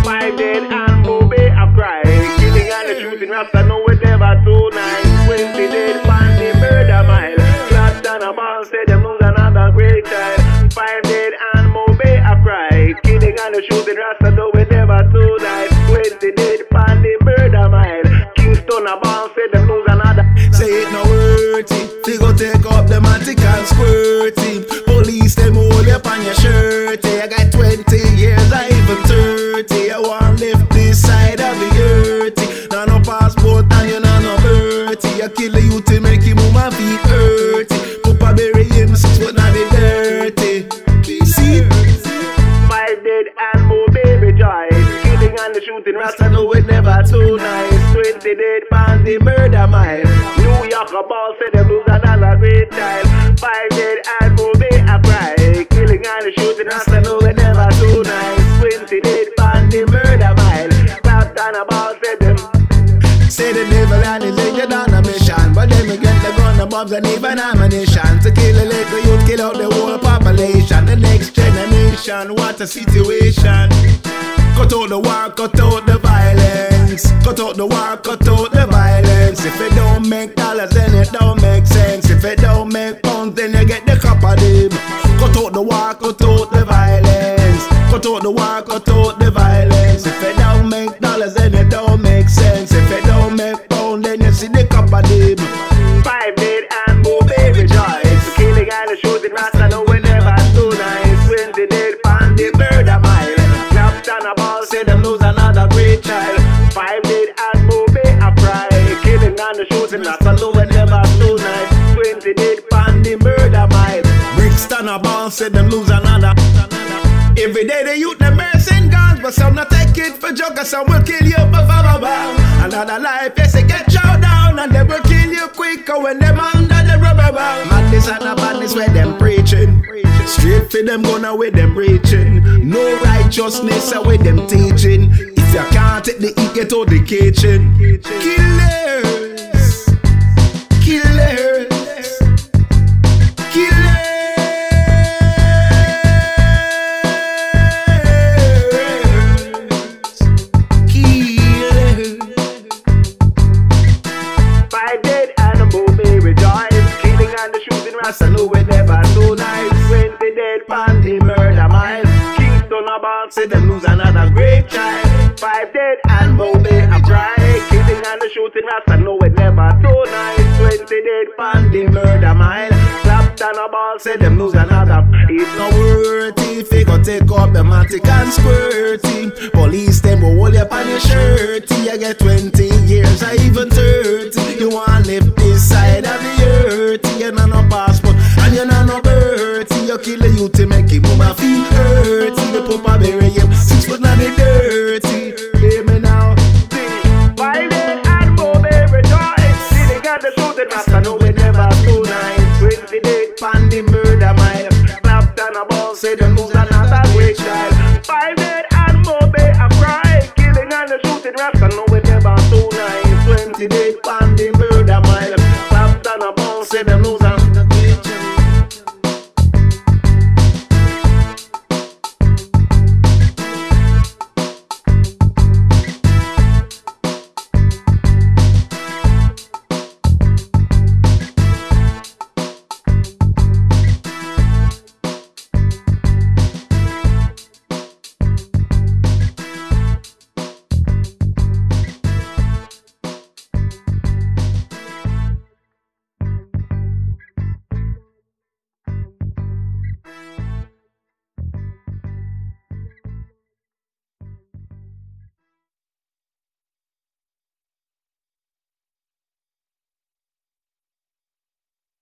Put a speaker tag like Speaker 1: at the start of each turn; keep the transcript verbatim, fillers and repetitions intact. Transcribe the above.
Speaker 1: Five dead and movie a cry. Killing and the shooting rasta know it never too nice. Twenty dead pan the murder mile. Clapped on a ball said them lose another great child. Five dead and movie a cry. Killing and the shooting rasta know it never too nice. Twenty dead pan the murder mile. Kingston a ball said them lose another.
Speaker 2: Say it no worthy. They go take up the matic and squirty. Police them hold you on your shirty. I got twenty years, I even thirty. I want lift this side of the earthy. Now no passport and you know no birthday. I kill the youth to make him move my feet hurty. Papa bury him six foot now the dirty. See?
Speaker 1: Five dead and more baby joy. Killing and the shooting rasta know it never too nice. Twenty dead pan the murder mile. New York a ball said them lose another great child. Five dead and more baby a cry. Killing and the shooting rasta know it never too nice. Twenty dead pan the murder mile. Clapped on a ball said them.
Speaker 2: Say the devil and his angel on a mission, but then we get the gun, the bombs and even ammunition to kill the little youth, kill out the whole population. The next generation, what a situation. Cut out the war, cut out the violence. Cut out the war, cut out the violence. If it don't make dollars, then it don't make sense. If it don't make pounds, then you get the cop of them. Cut out the war, cut out the violence. Cut out the war, cut out the violence. If it don't make dollars, then it don't make sense. If it don't make pounds, then you see the cop of them.
Speaker 1: Five dead and more baby joys. Killing and the shooting rasta know it never too nice. Twenty dead pan the murder mile. Clapped on a ball said them lose another great child. Five dead and more baby a cry. Killing and the shooting rasta know it never too nice. Twenty dead pan the murder mile.
Speaker 2: Brixton a ball said them lose another. Every day the youth them bursting guns, but some not take it for joke, and some will kill you for bam bam. Another life, yes, they get chow down, and they will kill you quicker when them under the rubber band. Madness and the badness where them preaching. Straight for them gonna with them preaching. No righteousness are with them teaching. If you can't take the eat, get out the kitchen. Killers, killers, killers.
Speaker 1: Rasta know it never too nice. Twenty dead pan the murder mile. Kingston a ball said them lose another great child. Five dead and Bobby a cry. Killing and the shooting rasta know it never too nice. Twenty dead pan the murder mile. Clapped on a ball said them lose another.
Speaker 2: It's not worthy if you go take up the matic and squirty. Police them will hold you on your shirty. You get twenty years or even thirty. You want live this side of the earth. You know no passport and you know no birthday. You kill the youth to make him move my feet hurty. The papa bury him six foot now the dirty. Hear me now.
Speaker 1: Five dead and Bobby rejoice. Killing and the shooting rasta know it never too nice. Twenty dead pan the murder mile. Clapped on a ball say them lose another great child. Five dead and Bobby a cry. Killing and the shooting rasta know it never too nice. Twenty dead pan